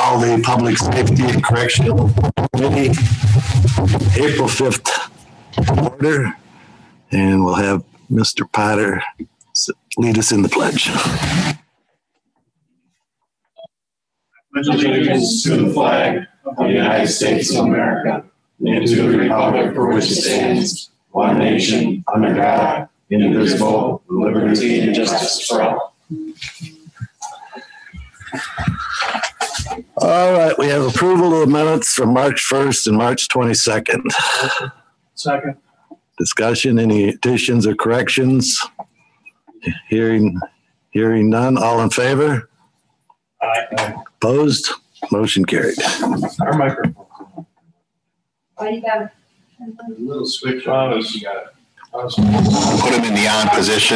call the Public Safety and Correctional Committee April 5th order, and we'll have Mr. Potter lead us in the pledge. Pledge allegiance to the flag of the United States of America and to the republic for which it stands, one nation, under God, indivisible, with liberty and justice for all. All right, we have approval of the minutes from March 1st and March 22nd. Second. Discussion, any additions or corrections? Hearing none, all in favor? Aye. Opposed? Motion carried. Our microphone. Oh, you got it. A little switch on us, you got it. Put him in the on position.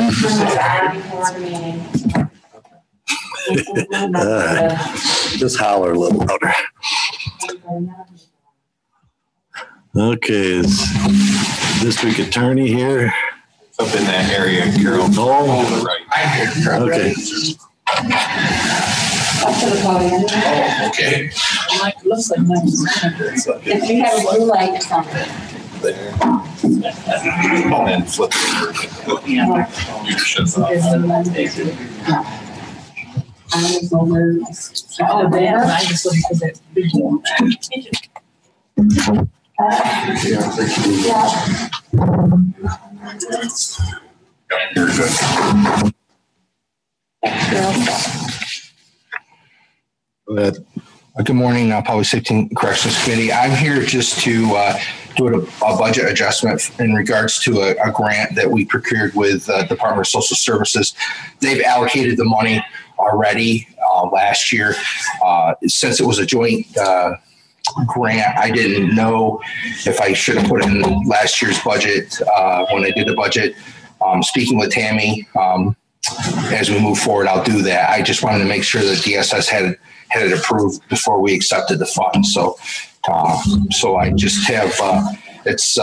Just holler a little louder. Okay, is district attorney here? Up in that area, Carol. Oh, Right. okay. Up to the podium. Oh, okay. Looks like mine. If you have a blue light, it's on. There. And then flip it. You shut off. Oh, there. I just looking for that big one. You're good. Go ahead. Good morning, Public Safety and Corrections Committee. I'm here just to do a budget adjustment in regards to a grant that we procured with Department of Social Services. They've allocated the money already last year. Since it was a joint grant, I didn't know if I should have put it in last year's budget when I did the budget. Speaking with Tammy, as we move forward, I'll do that. I just wanted to make sure that DSS had it approved before we accepted the funds. So I just have it's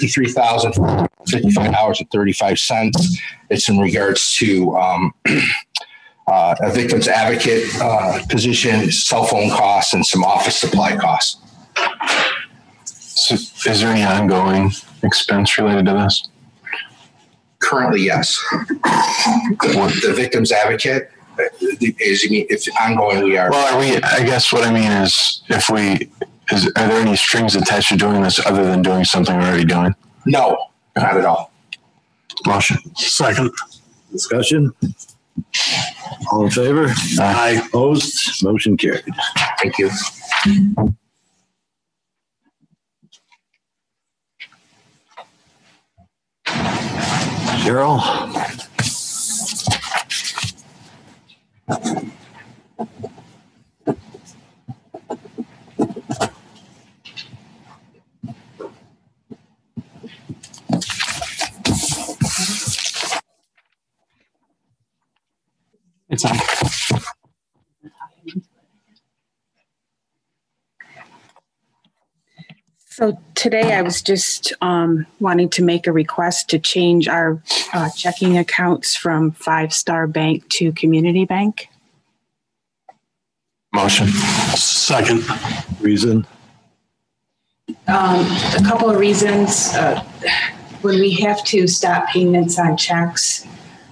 $53,055.35. It's in regards to a victim's advocate position, cell phone costs, and some office supply costs. So is there any ongoing expense related to this? Currently, yes. The victim's advocate. Is, you mean, if ongoing, we are. Well, I guess what I mean is, are there any strings attached to doing this other than doing something we're already doing? No, not at all. Motion. Second. Discussion. All in favor? Aye. Opposed? Motion carried. Thank you. Cheryl? It's on. So today I was just wanting to make a request to change our checking accounts from Five Star Bank to Community Bank. Motion. Second. Reason? A couple of reasons. When we have to stop payments on checks,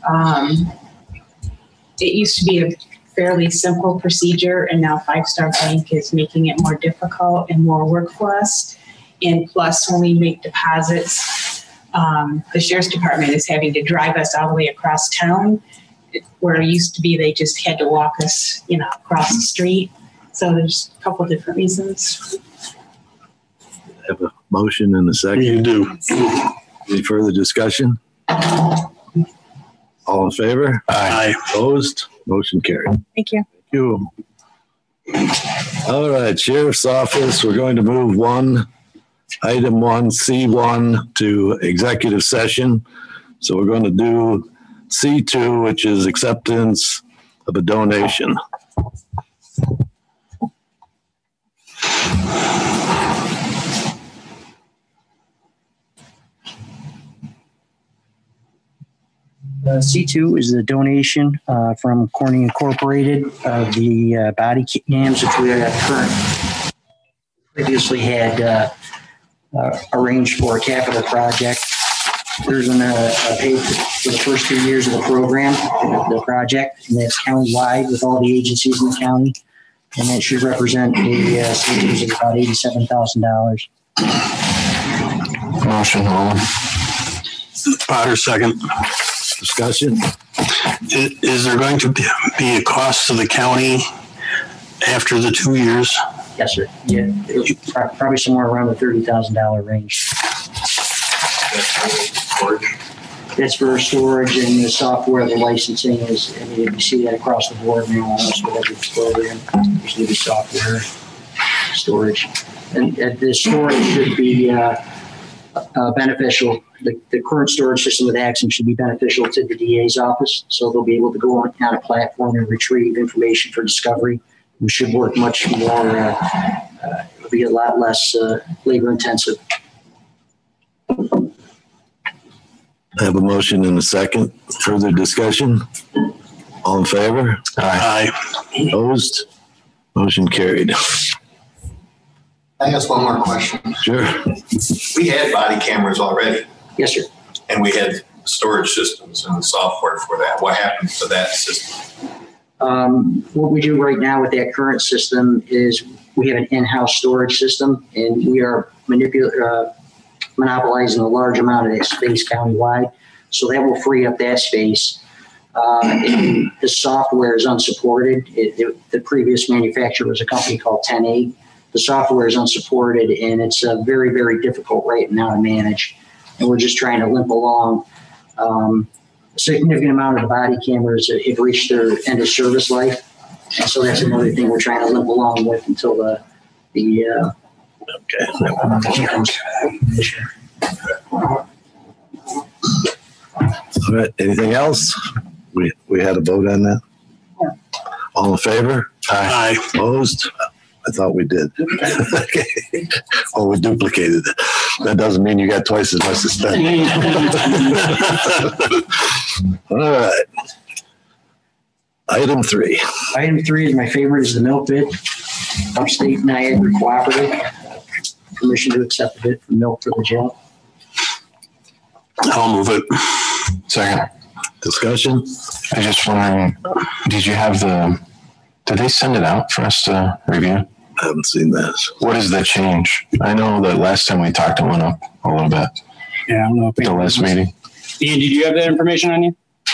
it used to be a fairly simple procedure, and now Five Star Bank is making it more difficult and more work for us. And plus, when we make deposits, the Sheriff's Department is having to drive us all the way across town, where it used to be they just had to walk us, across the street. So there's a couple different reasons. Have a motion and a second. You do. Any further discussion? All in favor? Aye. Opposed? Motion carried. Thank you. Thank you. All right, Sheriff's Office, we're going to move item 1C1 to executive session. So we're going to do C2, which is acceptance of a donation. C2 is the donation from Corning Incorporated of the body cams, which we previously had arranged for a capital project. There's a paid for the first 2 years of the program, the project, and that's county-wide with all the agencies in the county. And that should represent a savings of about $87,000. Motion, Holman. Potter, second. Discussion? Is there going to be a cost to the county after the 2 years? Yes, sir. Yeah, probably somewhere around the $30,000 range. That's for storage and the software, the licensing is, I mean, you see that across the board now, almost with every program. There's going to be software, storage. And the storage should be beneficial. The current storage system with Axon should be beneficial to the DA's office. So they'll be able to go on a platform and retrieve information for discovery. We should work much more, it'll be a lot less labor intensive. I have a motion and a second. Further discussion? All in favor? Aye. Opposed? Motion carried. I ask one more question. Sure. We had body cameras already, Yes, sir. and we had storage systems and software for that. What happened to that system? What we do right now with that current system is we have an in-house storage system, and we are monopolizing a large amount of that space countywide. So that will free up that space. And the software is unsupported. The previous manufacturer was a company called 10-8. The software is unsupported, and it's very, very difficult right now to manage. And we're just trying to limp along. A significant amount of the body cameras have reached their end of service life. And so that's another thing we're trying to limp along with until the Okay. All right. Anything else? We had a vote on that? Yeah. All in favor? Aye. Opposed? I thought we did. Okay. Oh, we duplicated it. That doesn't mean you got twice as much to spend. All right. Item 3. Item 3 is my favorite, is the milk bid. Upstate Niagara Cooperative. Permission to accept the bid for milk for the jail. I'll move it. Second. Discussion? I just wondering, did they send it out for us to review? I haven't seen that. What is the change? I know that last time we talked, it went up a little bit. Yeah, I don't know if At the last meeting. Ian, did you have that information on you?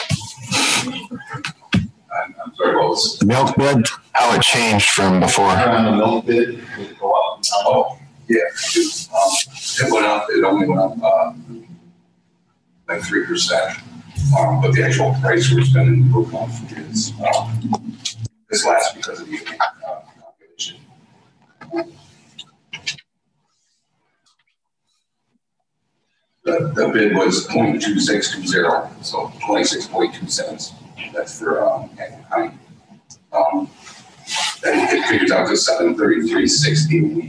I'm sorry, what was The milk bid? How it changed from before. the milk bid? Did it go up? Oh, yeah. It went up. It only went up like 3%. But the actual price we're spending per month is less because of the calculation. The bid was 0.2620, so 26.2 cents. That's for honey. Then it figures out to $733.60 a week.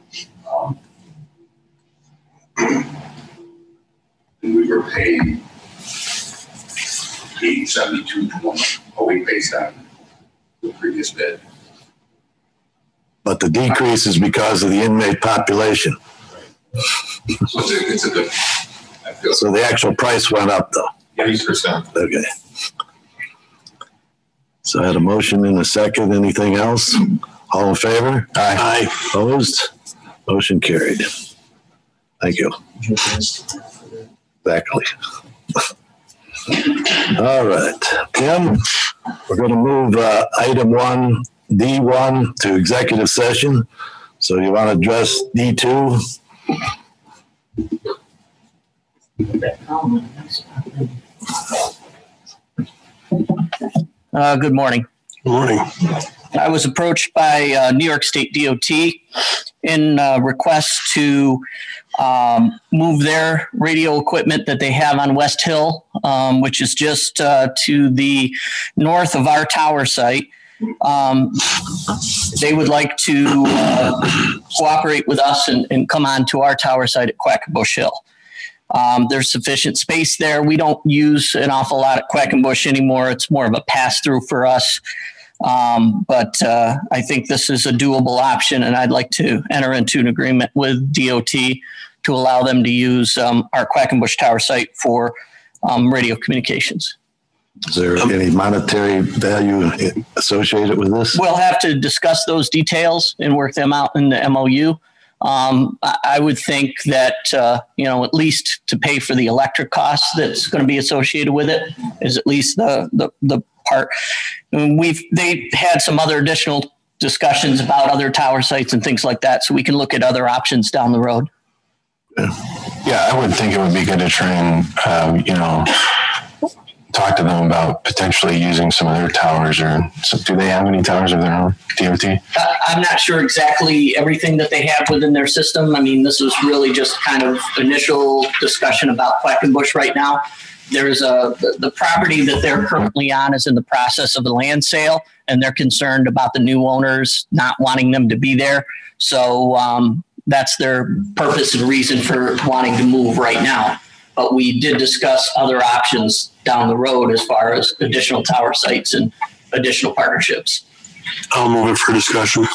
And we were paid $872.20 a week based on the previous bid. But the decrease is because of the inmate population. So it's a good. I feel So the actual price went up though. 30%. Okay. So I had a motion and a second. Anything else? All in favor? Aye. Opposed? Motion carried. Thank you. Exactly. All right. Tim, we're going to move item 1, D1 to executive session. So you want to address D2? Good morning. Good morning. I was approached by New York State DOT in request to move their radio equipment that they have on West Hill, which is just to the north of our tower site. They would like to cooperate with us and come on to our tower site at Quackenbush Hill. There's sufficient space there. We don't use an awful lot of Quackenbush anymore. It's more of a pass-through for us. But I think this is a doable option, and I'd like to enter into an agreement with DOT to allow them to use our Quackenbush Tower site for radio communications. Is there any monetary value associated with this? We'll have to discuss those details and work them out in the MOU. I would think that, at least to pay for the electric costs that's going to be associated with it is at least the part. They had some other additional discussions about other tower sites and things like that, so we can look at other options down the road. Yeah, I would think it would be good to try and, talk to them about potentially using some of their towers, or do they have any towers of their own, DOT? I'm not sure exactly everything that they have within their system. I mean, this was really just kind of initial discussion about Quackenbush right now. There's the property that they're currently on is in the process of the land sale, and they're concerned about the new owners not wanting them to be there. So that's their purpose and reason for wanting to move right now. But we did discuss other options down the road as far as additional tower sites and additional partnerships. I'll move it for discussion.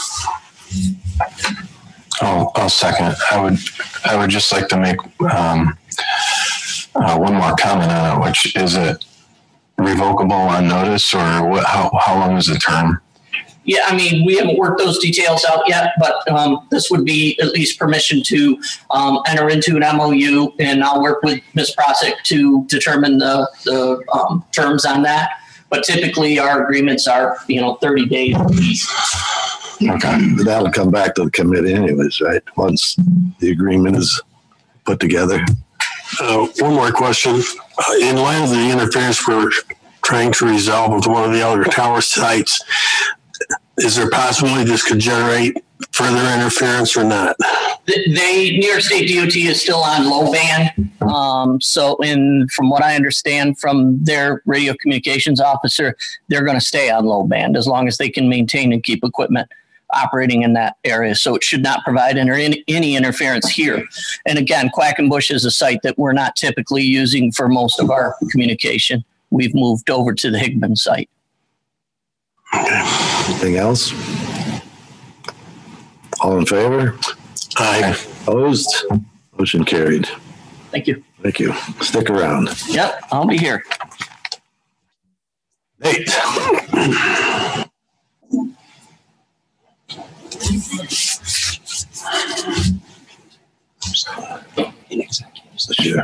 I'll second. I would just like to make one more comment on it, which is it revocable on notice, or what? How long is the term? Yeah, I mean, we haven't worked those details out yet, but this would be at least permission to enter into an MOU, and I'll work with Ms. Prosick to determine the terms on that. But typically, our agreements are 30 days at least. Okay, that'll come back to the committee anyways, right? Once the agreement is put together. One more question. In light of the interference we're trying to resolve with one of the other tower sites, is there a possibility this could generate further interference or not? New York State DOT is still on low band. From what I understand from their radio communications officer, they're going to stay on low band as long as they can maintain and keep equipment operating in that area. So it should not provide any interference here. And again, Quackenbush is a site that we're not typically using for most of our communication. We've moved over to the Hickman site. Anything else? All in favor? Aye. Opposed? Motion carried. Thank you. Thank you. Stick around. Yep, I'll be here. Nate. Yeah.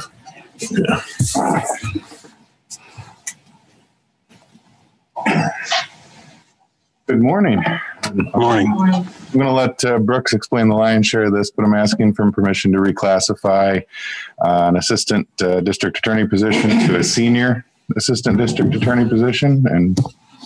Good morning. Good morning. I'm going to let Brooks explain the lion's share of this, but I'm asking for permission to reclassify an assistant district attorney position to a senior assistant district attorney position. And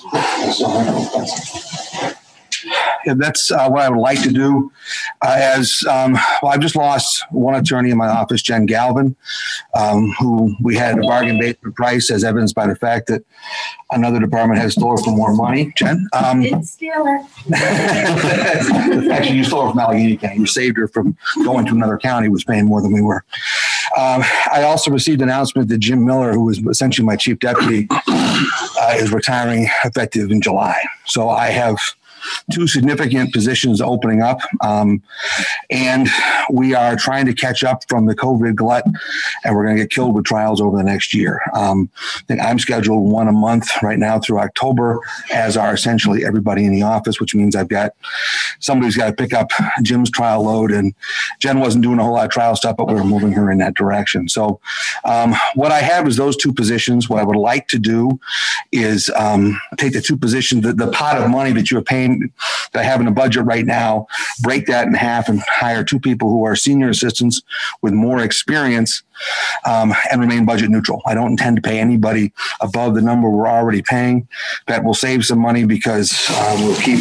Yeah, that's what I would like to do. I've just lost one attorney in my office, Jen Galvin, who we had a bargain basement price, as evidenced by the fact that another department has stole her for more money. Jen? Didn't steal her. Actually, you stole her from Allegheny County. You saved her from going to another county, who was paying more than we were. I also received an announcement that Jim Miller, who was essentially my chief deputy, is retiring effective in July. So I have two significant positions opening up, and we are trying to catch up from the COVID glut, and we're going to get killed with trials over the next year. I think I'm scheduled one a month right now through October, as are essentially everybody in the office, which means I've got somebody's got to pick up Jim's trial load, and Jen wasn't doing a whole lot of trial stuff, but we were moving her in that direction. So what I have is those two positions. What I would like to do is take the two positions, the pot of money that you're paying that I have in the budget right now, break that in half and hire two people who are senior assistants with more experience, and remain budget neutral. I don't intend to pay anybody above the number we're already paying. That will save some money because we'll keep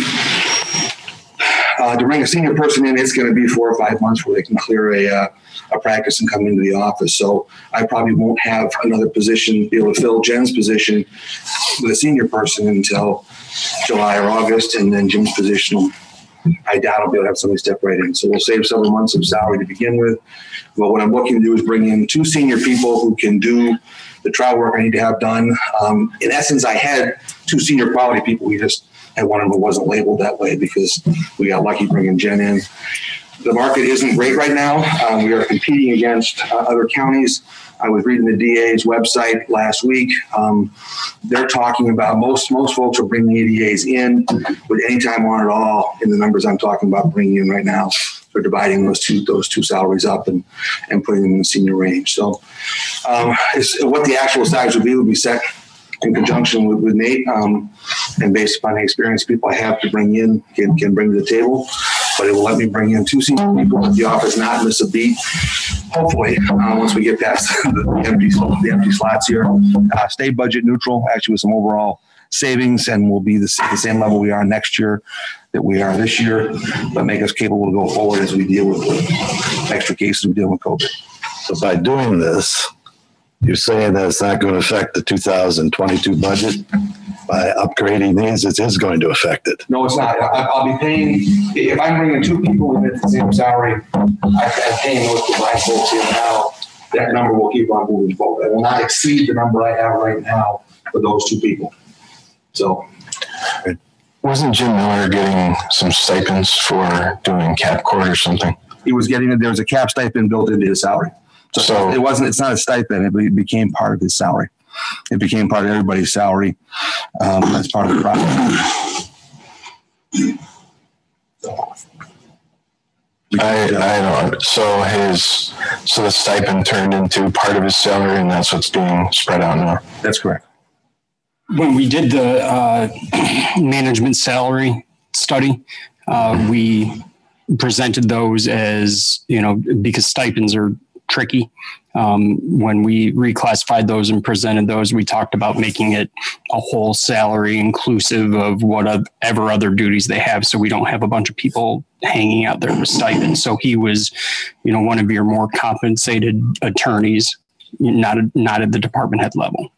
to bring a senior person in, it's going to be 4 or 5 months where they can clear a practice and come into the office. So I probably won't have another position, be able to fill Jen's position with a senior person until July or August, and then Jim's position will I doubt I'll be able to have somebody step right in. So we'll save several months of salary to begin with. But what I'm looking to do is bring in 2 senior people who can do the trial work I need to have done. In essence, I had 2 senior quality people. We just had one of them who wasn't labeled that way because we got lucky bringing Jen in. The market isn't great right now. We are competing against other counties. I was reading the DA's website last week. They're talking about most folks are bringing ADAs in with any time on at all in the numbers I'm talking about bringing in right now. They're dividing those two salaries up and putting them in the senior range. So what the actual size would be set in conjunction with Nate, and based upon the experienced people I have to bring in, can bring to the table. But it will let me bring in 2 senior people at the office, not miss a beat. Hopefully, once we get past the empty slots here, stay budget neutral, actually with some overall savings, and we'll be the same level we are next year that we are this year, but make us capable to go forward as we deal with the extra cases we deal with COVID. So by doing this, you're saying that it's not going to affect the 2022 budget? By upgrading these, it is going to affect it. No, it's not. I'll be paying, if I'm bringing 2 people with the same salary, I'm paying those combined folks here now. That number will keep on moving forward. It will not exceed the number I have right now for those 2 people. So. Wasn't Jim Miller getting some stipends for doing cap court or something? He was getting it. There was a cap stipend built into his salary. So it's not a stipend. It became part of his salary. It became part of everybody's salary as part of the process. I don't. So the stipend turned into part of his salary, and that's what's being spread out now. That's correct. When we did the management salary study, we presented those as, because stipends are tricky. When we reclassified those and presented those, we talked about making it a whole salary inclusive of whatever other duties they have, so we don't have a bunch of people hanging out there with stipends. So he was, one of your more compensated attorneys, not at the department head level.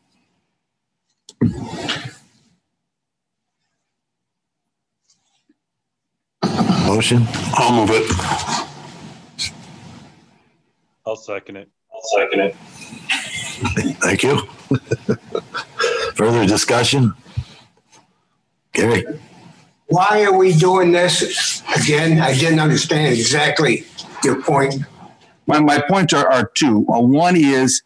Motion? I'll move it. I'll second it. Thank you. Further discussion? Gary? Why are we doing this again? I didn't understand exactly your point. My points are 2. One is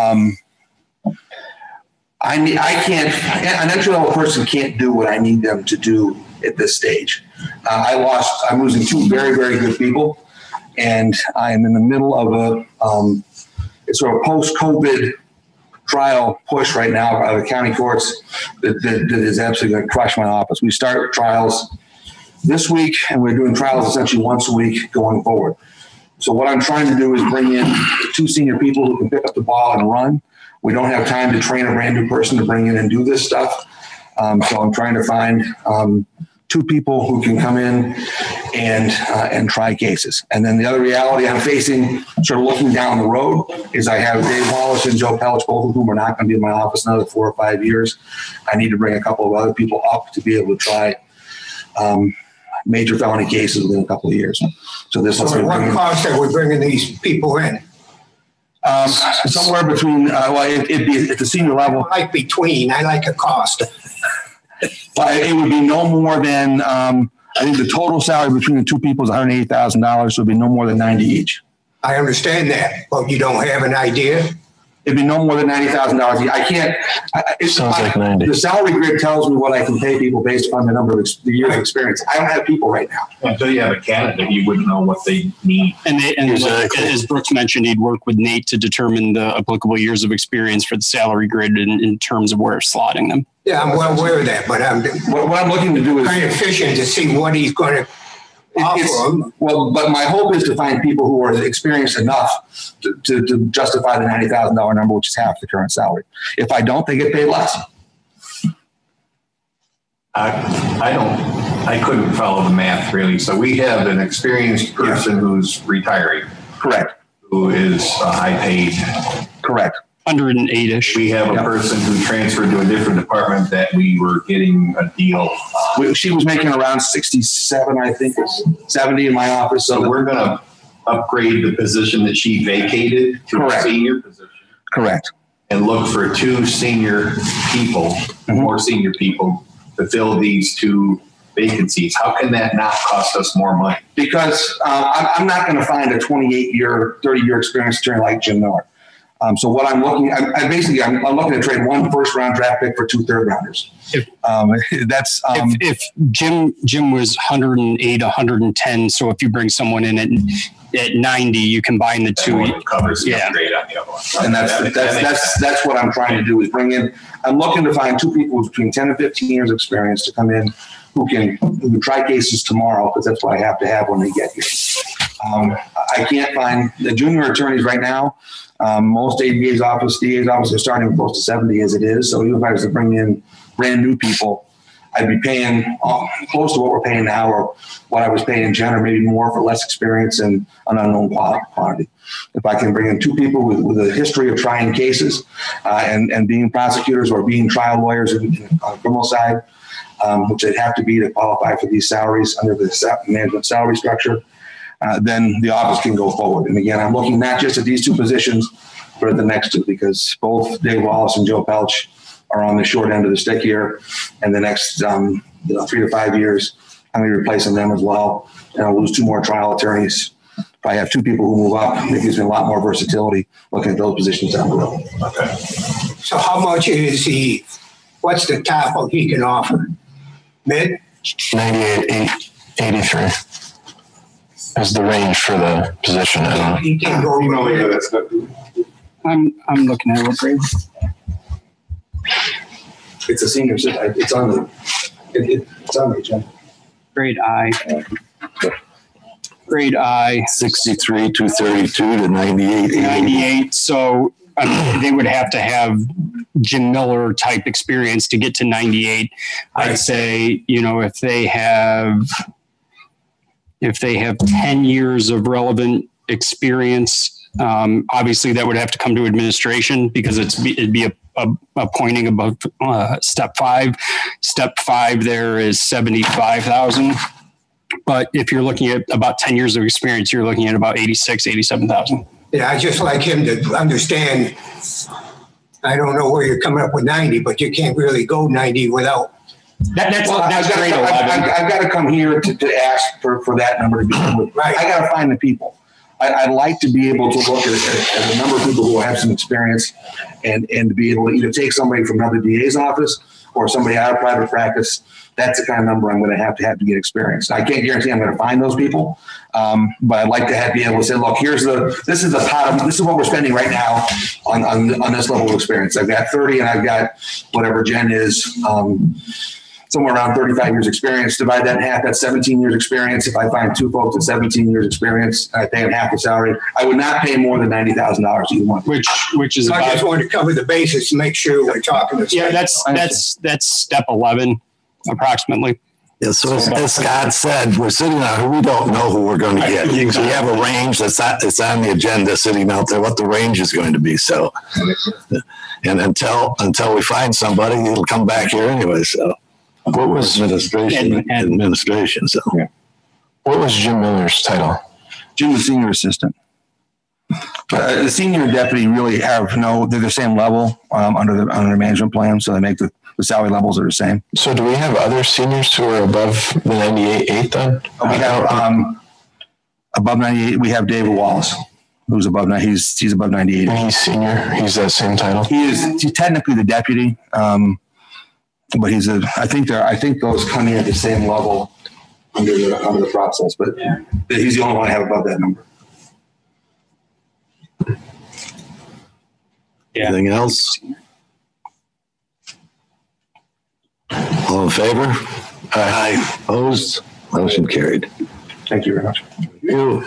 I can't, an entry-level person can't do what I need them to do at this stage. I'm losing 2 very, very good people, and I am in the middle of it's sort of post-COVID trial push right now out of the county courts that is absolutely going to crush my office. We start trials this week, and we're doing trials essentially once a week going forward. So what I'm trying to do is bring in 2 senior people who can pick up the ball and run. We don't have time to train a brand new person to bring in and do this stuff. So I'm trying to find 2 people who can come in and try cases. And then the other reality I'm facing, sort of looking down the road, is I have Dave Wallace and Joe Pellich, both of whom are not going to be in my office another 4 or 5 years. I need to bring a couple of other people up to be able to try major felony cases within a couple of years. So this is what cost are we bringing these people in? Somewhere between, it'd be at the senior level. I like between. I like a cost. It would be no more than, I think the total salary between the 2 people is $180,000, so it'd be no more than 90 each. I understand that, but you don't have an idea? It'd be no more than $90,000. I can't. It sounds like 90. The salary grid tells me what I can pay people based upon the number of the years of experience. I don't have people right now. Until you have a candidate, you wouldn't know what they need. And as Brooks mentioned, he'd work with Nate to determine the applicable years of experience for the salary grid in terms of where slotting them. Yeah, I'm well aware of that, but what I'm looking to do is kind of fishing to see what he's going to offer them. Well, but my hope is to find people who are experienced enough to justify the $90,000 number, which is half the current salary. If I don't, they get paid less. I couldn't follow the math really. So we have an experienced person who's retiring. Correct. Who is high paid. Correct. 108-ish. We have a person who transferred to a different department that we were getting a deal. She was making around 67, I think, 70 in my office. So we're going to upgrade the position that she vacated to a senior position. Correct. And look for two senior people, more senior people, to fill these two vacancies. How can that not cost us more money? Because I'm not going to find a 28-year, 30-year experienced attorney like Jim Miller. So what I'm looking, I'm looking to trade one first-round draft pick for 2 third-rounders. If Jim was 108, 110, so if you bring someone in at 90, you combine the two. Covers the upgrade on the other one. And that's what I'm trying to do is bring in. I'm looking to find 2 people with between 10 and 15 years experience to come in who can try cases tomorrow, because that's what I have to have when they get here. I can't find the junior attorneys right now. Most DA's office are starting close to 70 as it is. So even if I was to bring in brand new people, I'd be paying close to what we're paying now, or what I was paying in Jen, or maybe more for less experience and an unknown quantity. If I can bring in 2 people with a history of trying cases and being prosecutors or being trial lawyers on the criminal side, which they'd have to be to qualify for these salaries under the management salary structure, then the office can go forward. And again, I'm looking not just at these 2 positions, but at the next 2, because both Dave Wallace and Joe Pelch are on the short end of the stick here. And the next 3 to 5 years, I'm going to be replacing them as well. And I'll lose 2 more trial attorneys. If I have 2 people who move up, it gives me a lot more versatility looking at those positions down the road. Okay. So how much is what's the top of he can offer? Mid? 98,83 is the range for the position. He can go. I'm looking at what grade. It's a senior. It's on the agenda. Grade I. Grade I. 63, 232 to 98. 98. So they would have to have Jim Miller type experience to get to 98. I'd say, if they have 10 years of relevant experience, obviously that would have to come to administration, because it'd be a pointing above step 5. Step 5 there is 75,000. But if you're looking at about 10 years of experience, you're looking at about 86, 87,000. Yeah, I just like him to understand. I don't know where you're coming up with 90, but you can't really go 90 without. That's grade 11. I've got to come here to ask for that number to be with. Right. I got to find the people. I'd like to be able to look at a number of people who have some experience and to be able to either take somebody from another DA's office or somebody out of private practice. That's the kind of number I'm going to have to get experience. I can't guarantee I'm going to find those people, but I'd like to be able to say, look, this is what we're spending right now on this level of experience. I've got 30 and I've got whatever Jen is, somewhere around 35 years experience. Divide that in half, that's 17 years experience. If I find 2 folks with 17 years experience, I pay them half the salary. I would not pay more than $90,000 either one. Which is I just wanted to cover the basis to make sure we're talking. Yeah, that's step 11. Approximately. Yeah, so as Scott said, we're sitting out, we don't know who we're going to get. So we have a range it's on the agenda sitting out there, what the range is going to be. So, and until we find somebody, it'll come back here anyway. So, what was administration? So, what was Jim Miller's title? Jim was senior assistant. The senior and deputy really they're the same level under the management plan, so they make the salary levels are the same. So do we have other seniors who are above the 98 then? We have above 98. We have David Wallace, who's above. He's above 98. And he's senior. He's that same title. He's technically the deputy, but I think those come in at the same level under the process. But he's the only one I have above that number. Anything else? All in favor? Aye. Opposed? Motion carried. Thank you very much. Thank you.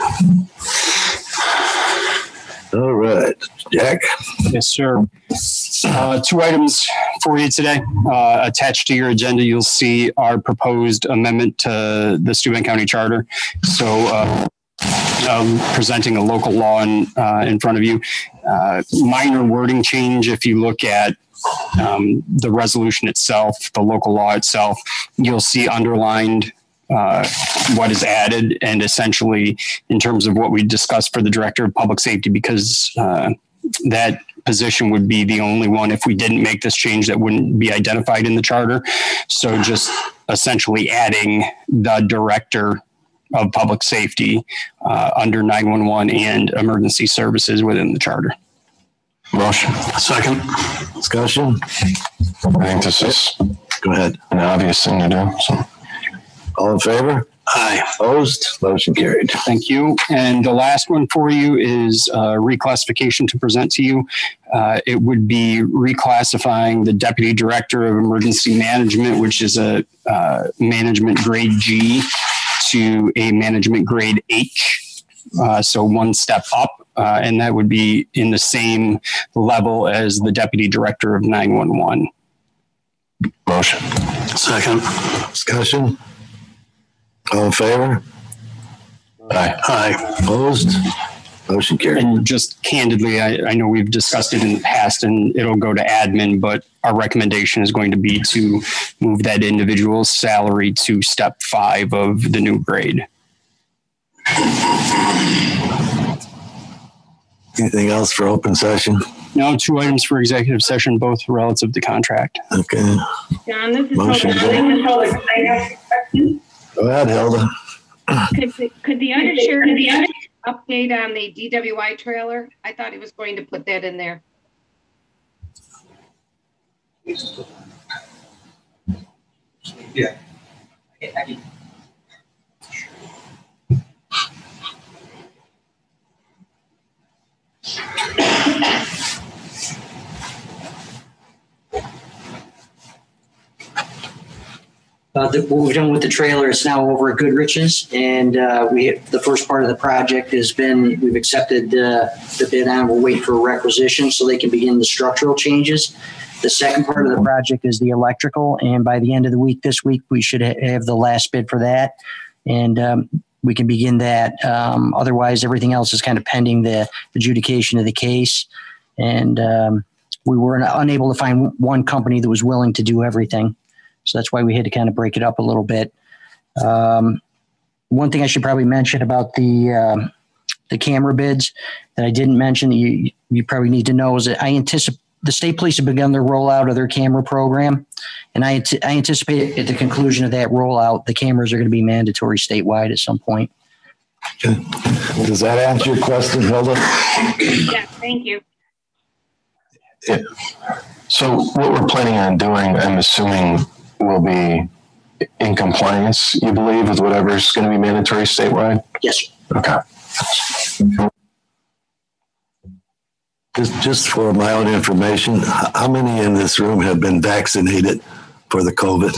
All right. Jack? Yes, sir. 2 items for you today. Attached to your agenda, you'll see our proposed amendment to the Steuben County Charter. So presenting a local law in front of you. Minor wording change. If you look at the resolution itself, the local law itself, you'll see underlined what is added, and essentially in terms of what we discussed for the director of public safety, because that position would be the only one, if we didn't make this change, that wouldn't be identified in the charter. So just essentially adding the director of public safety under 911 and emergency services within the charter. Motion. Second. Discussion? I think this is Go ahead. an obvious thing to do. So. All in favor? Aye. Opposed? Motion carried. Thank you. And the last one for you is reclassification to present to you. It would be reclassifying the Deputy Director of Emergency Management, which is a management grade G, to a management grade H. So one step up, and that would be in the same level as the Deputy Director of 911. Motion. Second. Discussion? All in favor? Aye. Aye. Opposed? Motion carried. And just candidly, I know we've discussed it in the past and it'll go to admin, but our recommendation is going to be to move that individual's salary to step 5 of the new grade. Anything else for open session? No, 2 items for executive session, both relative to contract. Okay. John, this is Motion. Hilda. I have a question. Go ahead, Hilda. Could the undersheriff update on the DWI trailer? I thought he was going to put that in there. Yeah. What we've done with the trailer is now over at Goodrich's, and the first part of the project has been, we've accepted the bid on. We'll wait for requisition so they can begin the structural changes. The second part of the project is the electrical, and by the end of the week, this week, we should have the last bid for that, and we can begin that. Otherwise, everything else is kind of pending the adjudication of the case, and we were unable to find one company that was willing to do everything. So that's why we had to kind of break it up a little bit. One thing I should probably mention about the camera bids that I didn't mention that you probably need to know is that I anticipate the state police have begun their rollout of their camera program. And I anticipate at the conclusion of that rollout, the cameras are going to be mandatory statewide at some point. Okay. Does that answer your question, Hilda? Yeah, thank you. Yeah. So what we're planning on doing, I'm assuming, will be in compliance, you believe, with whatever's going to be mandatory statewide? Yes. Okay. Just for my own information, how many in this room have been vaccinated for the COVID?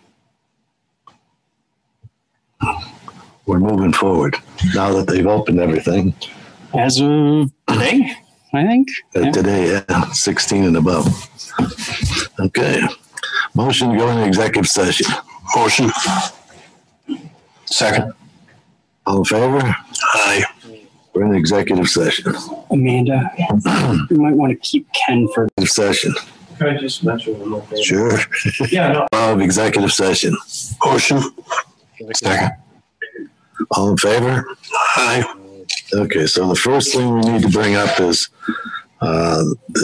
We're moving forward now that they've opened everything. As of today, I think. Today, yeah, 16 and above. Okay. Motion to go into executive session. Motion. Second. All in favor? Aye. We're in executive session. Amanda, you might want to keep Ken for Session. Can I just mention one more thing? Sure. Yeah, no. Of executive session. Motion. Second. All in favor? Aye. Okay, so the first thing we need to bring up is the